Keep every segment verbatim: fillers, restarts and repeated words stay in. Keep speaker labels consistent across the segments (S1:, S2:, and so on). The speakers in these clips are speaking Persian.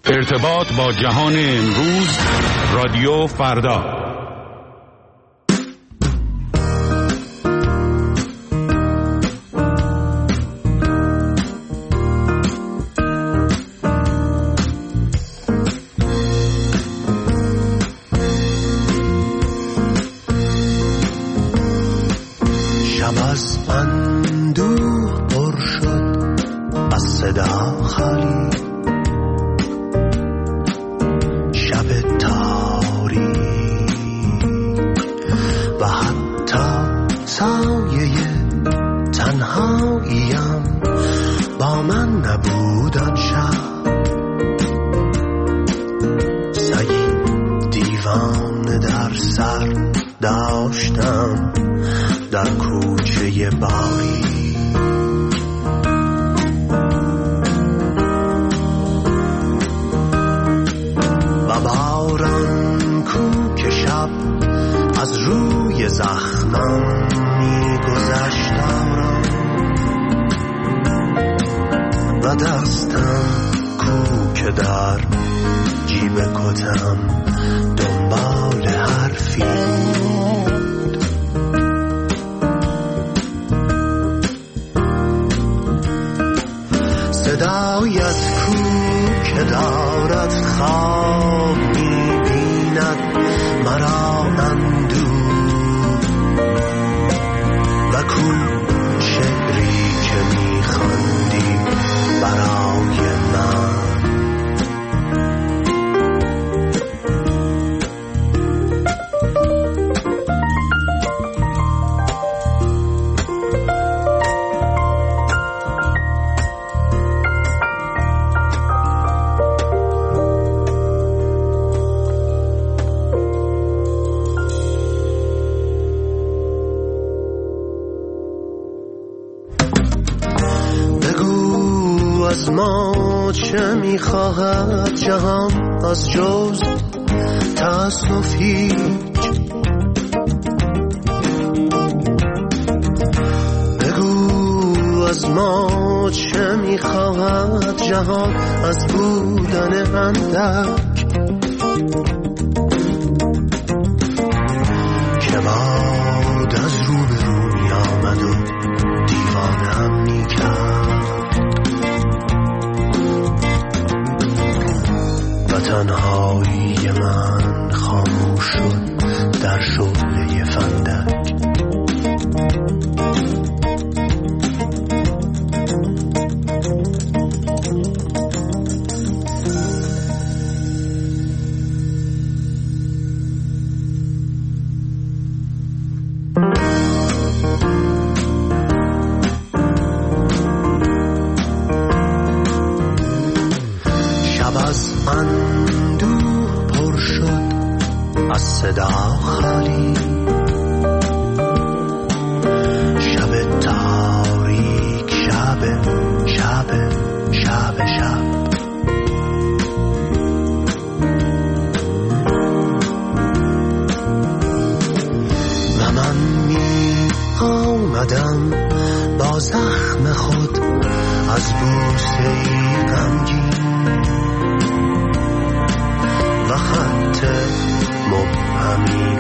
S1: ارتباط با جهان امروز، رادیو فردا.
S2: شب از اندوه پر شد از صدا خالی، شب تاریک و حتی سایه تنهاییم با من نبود آن شب. سگی دیوانه در سر داشتم در کوچه باری، و باران کو که شب از روی زخمم می‌گذشت آرام، و دستم کو که در جیب کتم دنبال حرفی بود. صدایت کو که دارد خواب می‌بیند مرا اندوه، و کو شعری که می‌خواندی برای من. از ما چه میخواهد جهان از جز تأسف هیچ؟ بگو از ما چه میخواهد جهان از بودن اندک که باد از رو به رو می آمد و دیوانم میکرد، و تنهایی من خاموش شد در شعله فندک. شب از اندوه پر شد از صدا خالی، شب تاریک، شب شب شب شب و من می آمدم با زخم خود از بوسه ای غمگین و خط مبهمی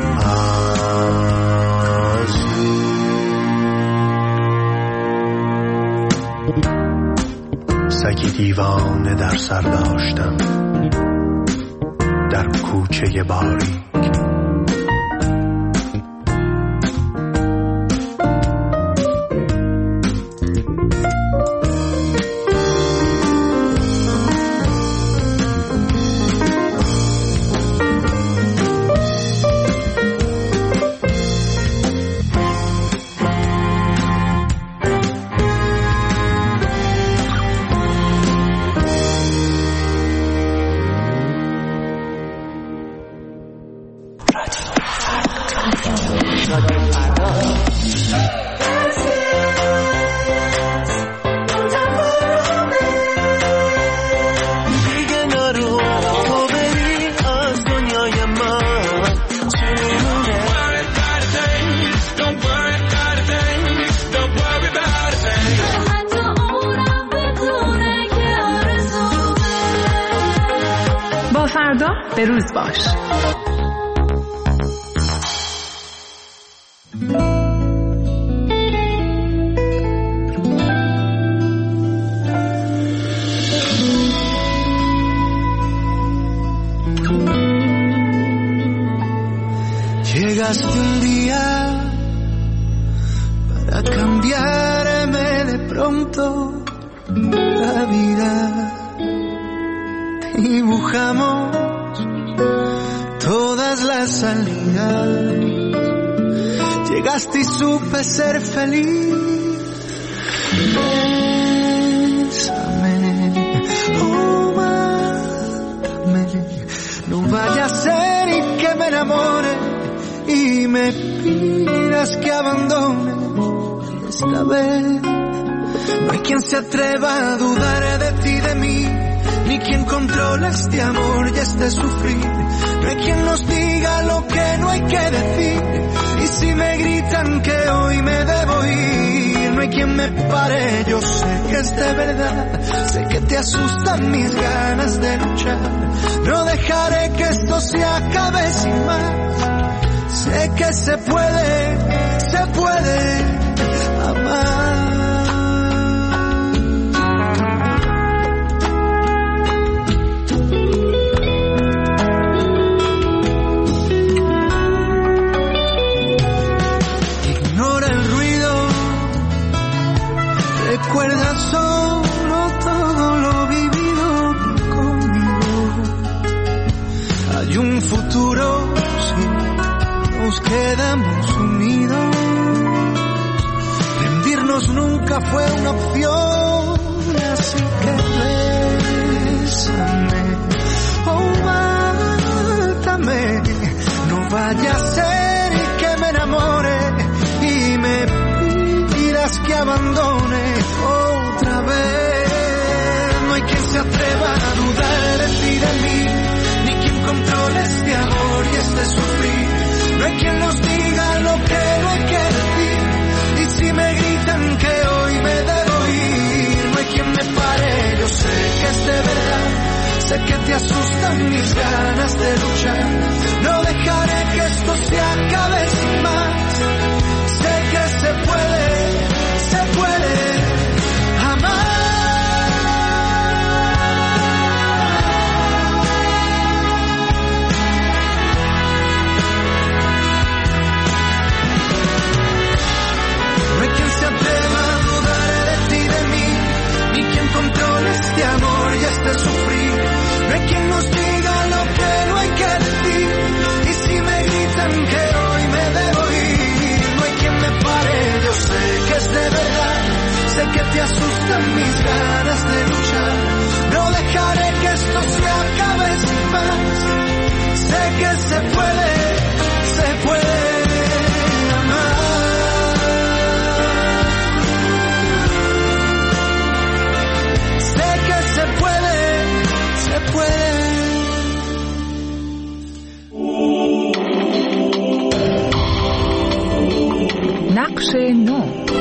S2: از سگی دیوانه در سر داشتم در کوچه باری.
S3: فردا به روز باش.
S2: Llegaste un día para cambiarme de pronto la vida. Dibujamos todas las salidas. Llegaste y supe ser feliz. Bésame, oh, mátame. No vaya a ser y que me enamore y me pidas que abandone. Esta vez no hay quien se atreva a dudar de ti, de mí, ni quien controla este amor y este sufrir. No hay quien nos diga lo que no hay que decir. Y si me gritan que hoy me debo ir, no hay quien me pare, yo sé que es de verdad. Sé que te asustan mis ganas de luchar. No dejaré que esto se acabe sin más. Sé que se puede, se puede amar. Ignora el ruido, recuerda solo todo lo vivido conmigo. Hay un futuro, sí, nos quedamos unidos. Rendirnos nunca fue una opción, así que bésame, oh, mátame. No vaya a ser que me enamore y me pidas que abandone otra vez. No hay quien se atreva a dudar de ti, de mí, ni quien controle este amor y este sufrir. No hay quien nos diga lo que no hay que decir. Y si me gritan que hoy me debo ir, no hay quien me pare, yo sé que es de verdad. Sé que te asustan mis ganas de luchar. No dejaré que esto se acabe sin más. Sé que se puede, se puede amar. Este amor y este sufrir. No hay quien nos diga lo que no hay que decir. Y si me gritan que hoy me debo ir, no hay quien me pare, yo sé que es de verdad. Sé que te asustan mis ganas de luchar. No dejaré que esto se acabe sin más. Sé que se puede, se puede amar. Se puede, se puede.
S3: نقش نو.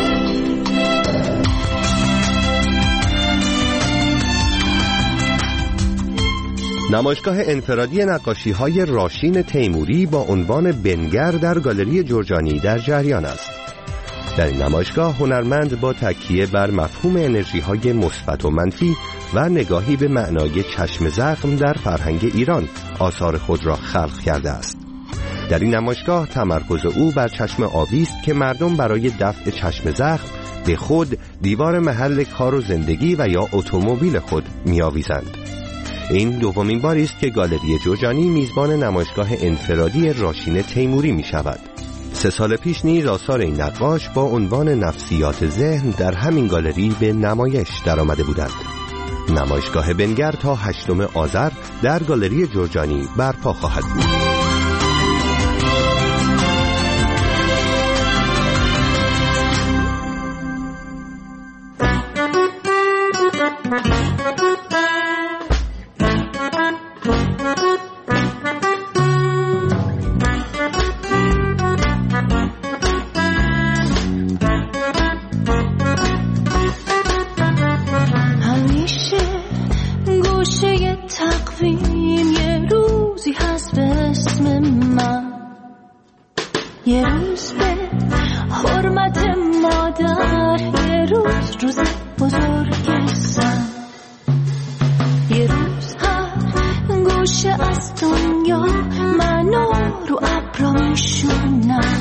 S4: نمایشگاه انفرادی نقاشی‌های راشین تیموری با عنوان بنگر در گالری جرجانی در جریان است. در این نمایشگاه هنرمند با تکیه بر مفهوم انرژی‌های مثبت و منفی و نگاهی به معنای چشم زخم در فرهنگ ایران آثار خود را خلق کرده است. در این نمایشگاه تمرکز او بر چشم آبی است که مردم برای دفع چشم زخم به خود، دیوار محل کار و زندگی و یا اتومبیل خود می‌آویزند. این دومین باری است که گالری جرجانی میزبان نمایشگاه انفرادی راشین تیموری می‌شود. سه سال پیش نیز آثار این نقاش با عنوان نفسیات ذهن در همین گالری به نمایش درآمده بودند. نمایشگاه بنگر تا هشتم آذر در گالری جرجانی برپا خواهد بود.
S5: همیشه گوش نقشه تقویم یه روزی هست به اسم من، یه روز به حرمت مادر، یه روز روز بزرگ زن، یه روز هر گوشه از دنیا منو رو ابرا میشونم،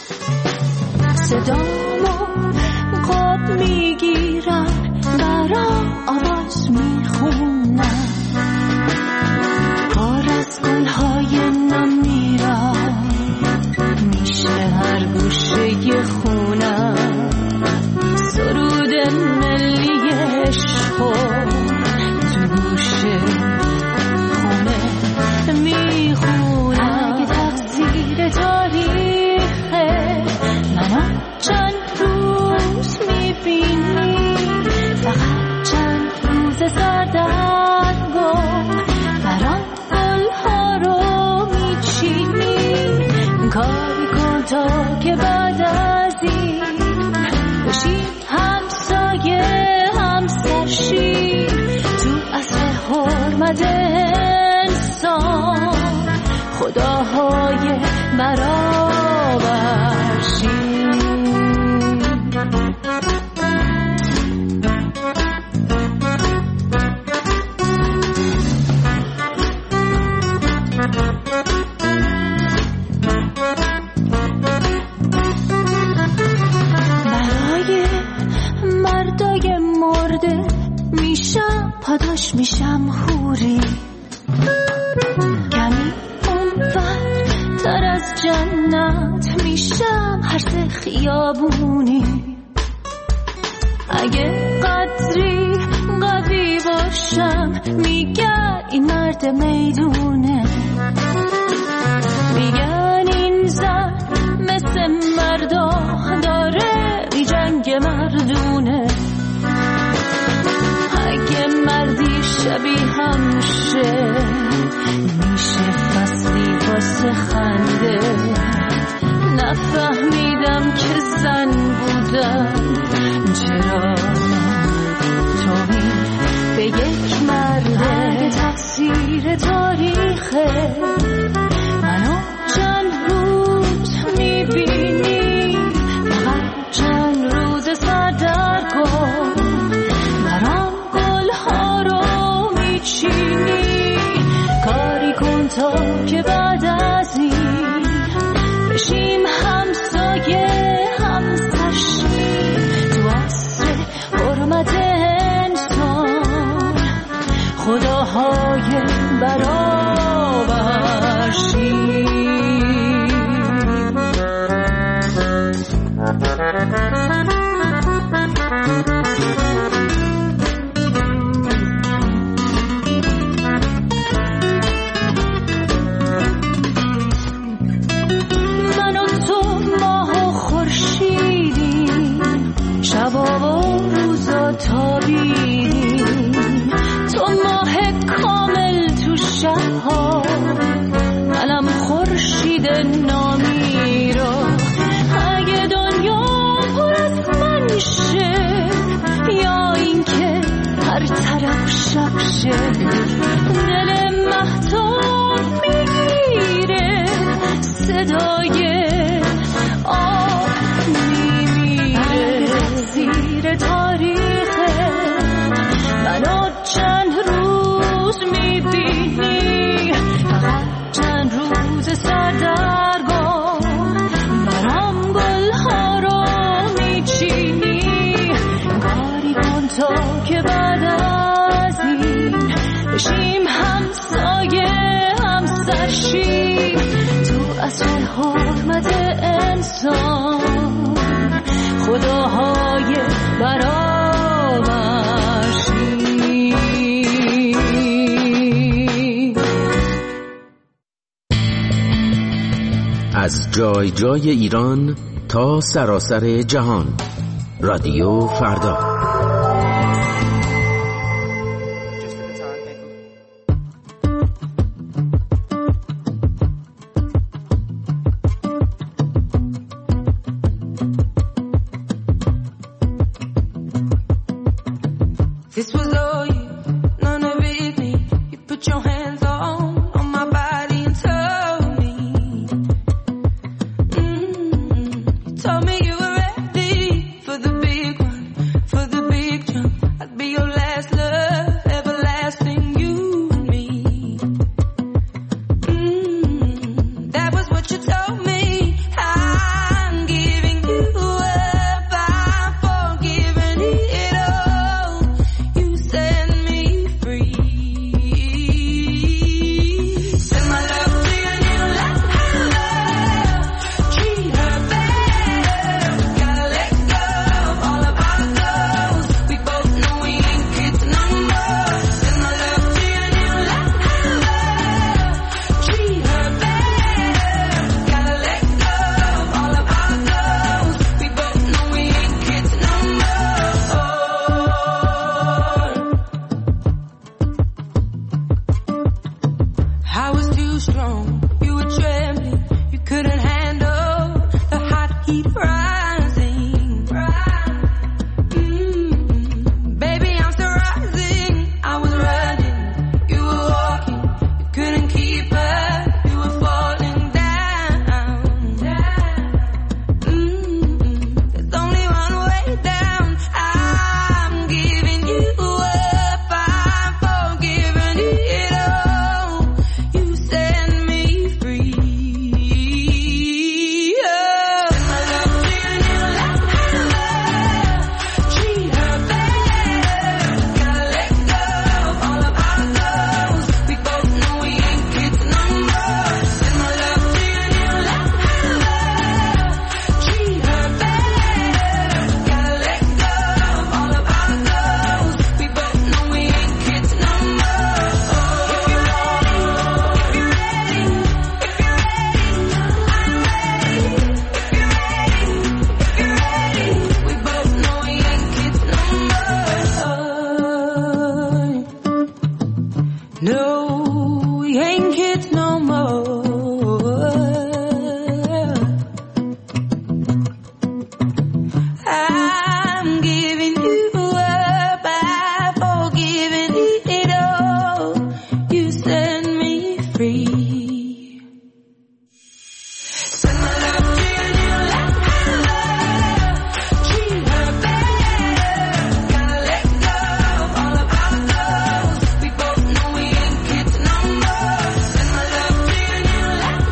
S5: صدامو قاب میگیرم برام آواز میخونم، کار از گلهای نم میرم میشه هر گوشه خونم، سرود ملی عشقو تو گوشه خونه میخونم. اگه تقصیر تاریخه منو چند روز میبینی، فقط چند روز سردرگم برام گلها رو میچینی، کاری کن تا که بعد از این بشی همسایه همسرشی، تو اصل حرمت انسان خداهای برابرشی. برای مردای مرده میشم پاداش، میشم حوری، کمی اونور تر از جنت میشم هر سه خیابونی، اگه قدری قوی باشم میگن این مرد میدونه، میگن این زن مثل مردا داره بی جنگ مردونه، اگه مردی شبیه همشه میشه فصلی واسه خنده، نفهمیدم که زن بودم چرا توهین به یک مرده. اگه تقصیر تاریخه منو چند روز میبینی، فقط چند روز سردرگم برام گلها رو میچینی، کاری کن تا که بعد از این بشیم همسایه همسرشی، تو عصر حرمت انسان خداهای برابرشی. من و تو ماه و خورشیدیم، شبا و روزا تابیدیم، تو ماه کامل تو شبها، منم خورشید نامی رو. اگه دنیا پر از من شه یا اینکه هر طرف شب شه، دل مهتاب میگیره صدای آب میمیره. زیر تاریخه منو چند روز میبینی، فقط چند روز سردرگم برام گلها رو میچینی، کاری کن تا که بعد از این بشیم همسایه همسرشی، تو اصل حرمت انسان خداهای برابرشی.
S6: از جای جای ایران تا سراسر جهان، رادیو فردا.
S7: This was all you, none of it me.
S5: put your hands on, on my body and told me, mm, you told me you were ready for the big one, for the big jump. I'd be your last love, everlasting, you and me. Mm, that was what you told me. I'm giving you up, I'm forgiving it all. You set me free. Send my love to your new love. Treat her better. Gotta let go of all of our goals. We both know we ain't kids no more. Send my love to your new love. Treat her better. Gotta let go of all of our goals. We both know we ain't kids no more. I was too strong, you were trembling, you couldn't handle the hot heat rising. Mm, baby, I'm still rising. I was running, you were walking, you couldn't keep up, you were falling down. Mm, there's only one way down. I'm giving you up, I'm forgiving it all. You set me free. Oh, send my love to your new love. Treat her better. Gotta let go of all of our goals. We both know we ain't kids no more. Send my love to your new love. Treat her better. Gotta let go of all of our goals. We both know we ain't kids no more. If you're ready, if you're ready, if you're ready, I'm ready. If you're ready, if you're ready, we both know we ain't kids no more. No, we ain't kids no more. I'm giving you up, I'm forgiving it all. You set me free. Send my love to your new love. Treat her better. Gotta let go of all of our goals. We both know we ain't kids no more. Send my love to your new love.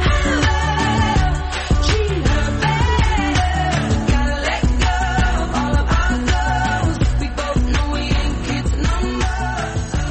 S5: Treat her better. Gotta let go of all of our goals. We both know we ain't kids no more.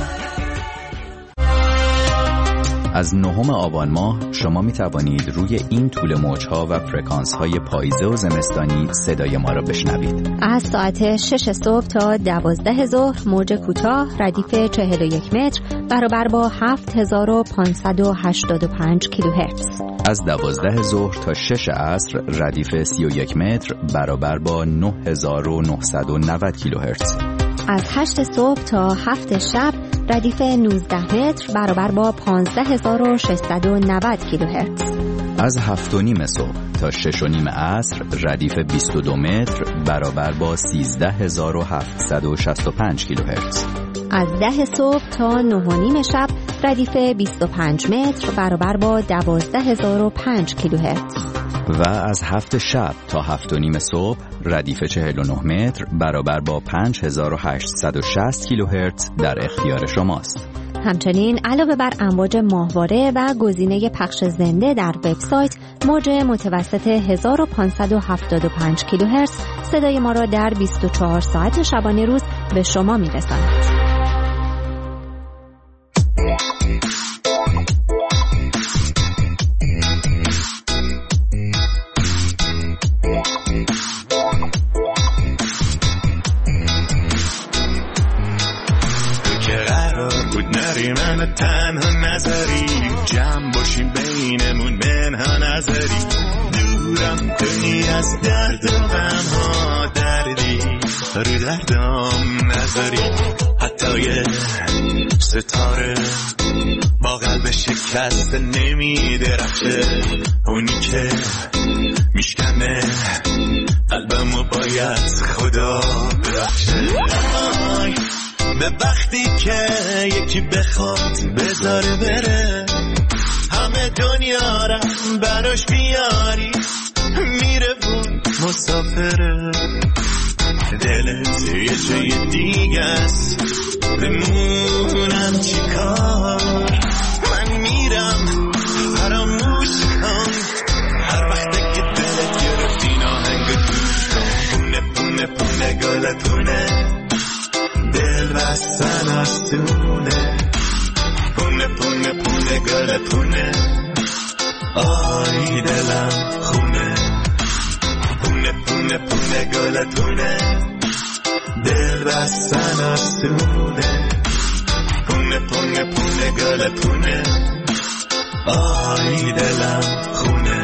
S7: از نهم آبان ماه شما می توانید روی این طول موجها و فرکانس های پاییزه و زمستانی صدای ما را بشنوید.
S8: از ساعت شش صبح تا دوازده ظهر موج کوتاه ردیف چهل و یک متر برابر با هفت هزار و پانصد و هشتاد و پنج کیلوهرتز.
S7: از دوازده ظهر تا شش عصر ردیف سی و یک متر برابر با نه هزار و نهصد و نود کیلوهرتز.
S8: از هشت صبح تا هفت شب ردیف نوزده متر برابر با پانزده هزار و ششصد و نود کیلوهرتز.
S7: از هفت و نیم صبح تا شش و نیم عصر ردیف بیست و دو متر برابر با سیزده هزار و هفتصد و شصت و پنج کیلوهرتز.
S8: از ده صبح تا نه و نیم شب ردیف بیست و پنج متر برابر با دوازده هزار و پنج کیلوهرتز.
S7: و از هفت شب تا هفت و نیم صبح ردیف چهل و نه متر برابر با پنج هزار و هشتصد و شصت کیلوهرتز در اختیار شماست.
S8: همچنین علاوه بر امواج ماهواره و گزینه پخش زنده در وبسایت، موج متوسط هزار و پانصد و هفتاد و پنج کیلوهرتز صدای ما را در بیست و چهار ساعت شبانه روز به شما می‌رساند.
S9: من تنها نظری جمع باشیم بینمون منها نظری دورم کنی از درد و غم ها دردی رو دردم نظری حتی یه ستاره با قلب شکست نمی درخشه اونی که میشکنه قلبمو باید خدا ببخشه به وقتی که یکی بخواد بذاره بره همه دنیا را براش بیاری میره بود مسافره دلت یه جای دیگه است بمونم چی کار من میرم فراموش کن هر وقت که دلت گرفت این آهنگ گوش کن پونه پونه پونه گل پونه دل بستن آسونه پونه پونه پونه گل پونه آی دلم خونه پونه پونه پونه گل پونه دل بستن آسونه پونه پونه پونه گل پونه آی دلم خونه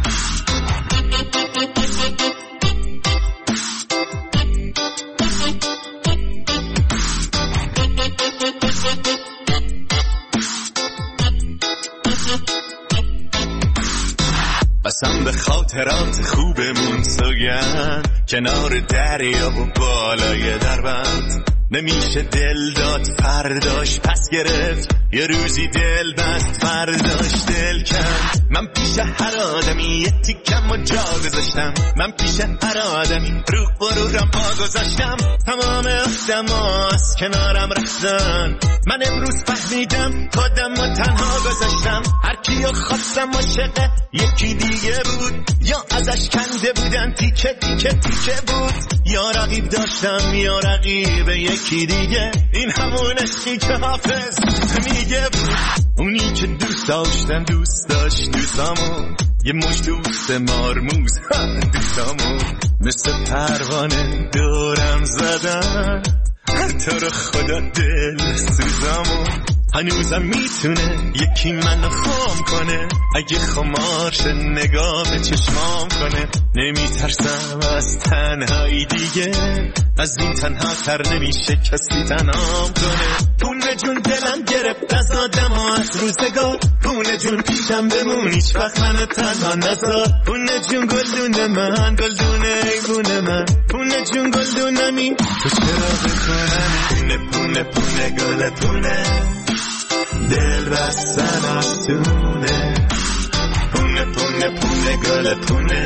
S9: قسم به خاطرات خوبمون سوگند کنار دریا و بالای دربند نمیشه دل داد فرداش پس گرفت یه روزی دل بست فرداش دل کند من پیش هر آدمی یه تیکم و جا گذاشتم من پیش هر آدمی رو غرورم پا گذاشتم تمام آدما از کنارم رفتن من امروز فهمیدم خودم و تنها گذاشتم هر کیو خواستم عاشق یکی دیگه بود یا ازش کنده بودن تیکه تیکه تیکه بود یا رقیب داشتم یا رقیب یکی دیگه این همون عشقی که حافظ میگه بود اونی که دوست داشتم دوست داشت دوستامو یه مش دوست مارموز دوستامو مثل پروانه دورم زدن تو رو خدا دل سوزامو هنوزم میتونه یکی منو خام کنه اگه خمارش نگاه به چشمام کنه نمیترسم از تنهایی دیگه از این تنها تر نمیشه کسی تنهام کنه پونه جون دلم گرفت از آدم ها از روزگار پونه جون پیشم بمون هیچ وقت منو تنها نذار پونه جون گلدون من گلدون ایبون من پونه جون گلدونمی تو چرا بکنمی پونه پونه پونه گل پونه دل بستن آسونه پونه پونه پونه گل پونه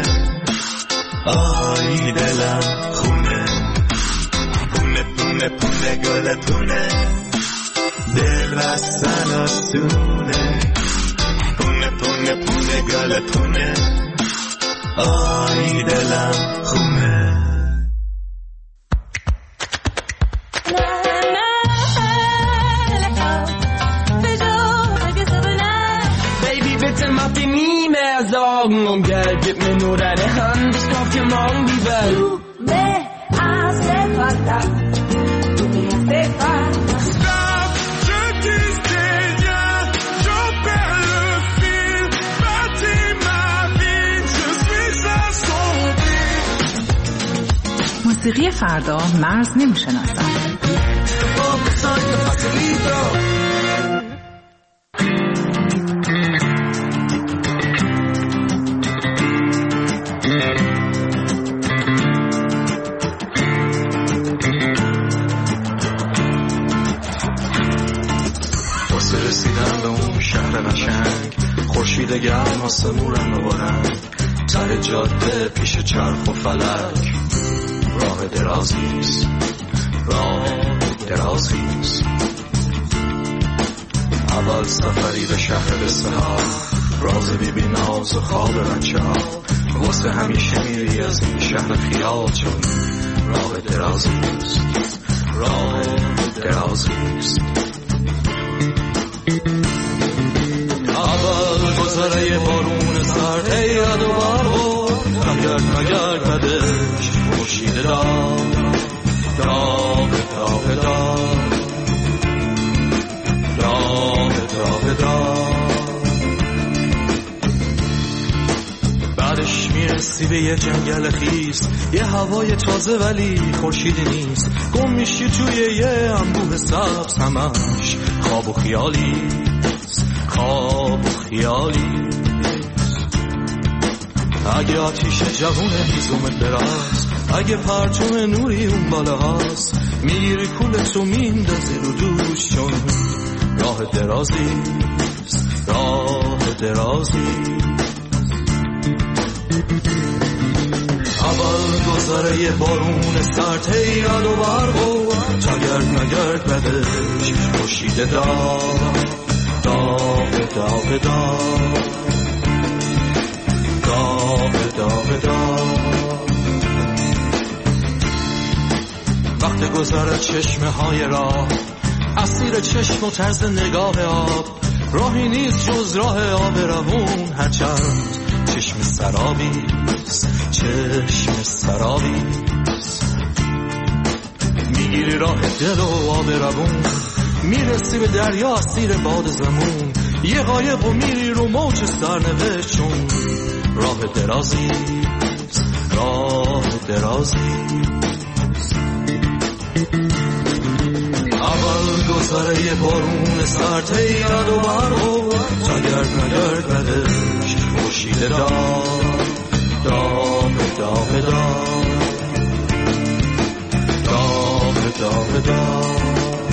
S9: آی دلم خونه پونه پونه پونه گل پونه دل بستن آسونه پونه پونه پونه گل پونه آی دلم خونه
S10: Sorgen um Geld, gib mir nur deine Hand, ich kauf dir morgen die Welt. Du me hace falta, du me hace falta. Stop, je dis rien, je perds le fil, bâtis ma vie, je suis assombri.
S3: موسیقی فردا مرز نمیشناسد.
S11: خورشید گرم آسمون رنگ و رنگ سر جاده پیش چرخ و فلک راه درازیست راه درازیست اول سفری به شهر بسته ها راز بی بی ناز و خواب بچه ها واسه همیشه میری از این شهر خیال چون راه درازیست راه درازیست اول گذره بارون سرد هیاد و بارون نگرد نگرد بدش خورشید داغ داغ داغ داغ داغ داغ داغ بعدش میرسی به یه جنگل خیس یه هوای تازه ولی خورشیدی نیست گم میشی توی یه انبوه سبز همش خواب و خیالی خواب و خیالی اگه آتیش جوون هیزومت براست، اگه پرچم نوری اون بالا هاست، میگیری کولت و میندازی رو دوش، چون راه درازیست، راه درازی. اول گذاره یه بارون سرد هیراد و برگو، تا گرد نگرد بدش خوشیده داغ داغ داغ داغ داغ داغ داغ. وقت گذره چشمه های راه، اسیر چشم و طرز نگاه آب، راهی نیست جز راه آب روون، هرچند چشم سرابیست، چشم سرابیست. میگیری راه دل و آب روون، میرسی به دریا اسیر باد زمون، یه قایق و میری رو موج سرنوشت، چون راه درازیست، راه درازیست. اول گذره یه بارون سرد هیراد و برگو، تا گرد نگرد بدش خوشیده داغ داغ داغ داغ داغ داغ داغ.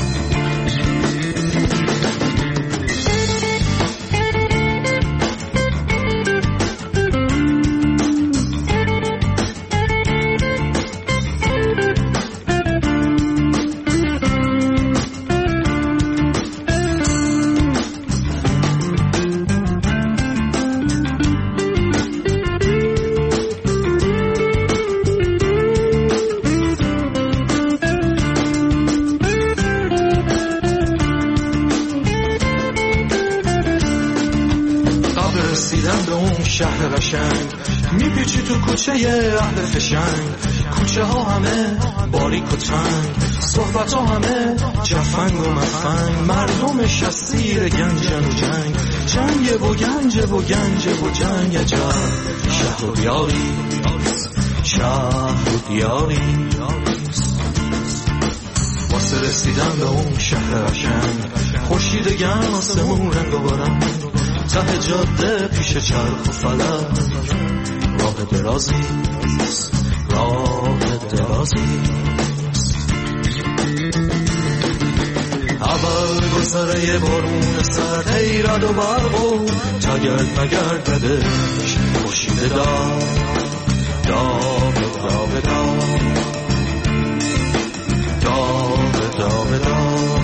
S11: شهر قشنگ میپیچی تو کوچه اهل فشنگ، کوچه ها همه باریک و تنگ، صحبت ها همه جفنگ و مفنگ، مردمش اسیر گنجن و جنگ، جنگ و گنج و گنج و جنگ. عجب شهر و دیاری، شهر و دیاری، واسه رسیدن به اون شهر قشنگ، خورشید گرم آسمون رنگ و برنگ، ته جاده پیش چرخ و فلک، راه درازیست، راه درازیست. اول گذره یه بارون سرد هیراد و برگو، تا گرد مگرد بدش خوشیده داغ داغ داغ داغ داغ داغ داغ.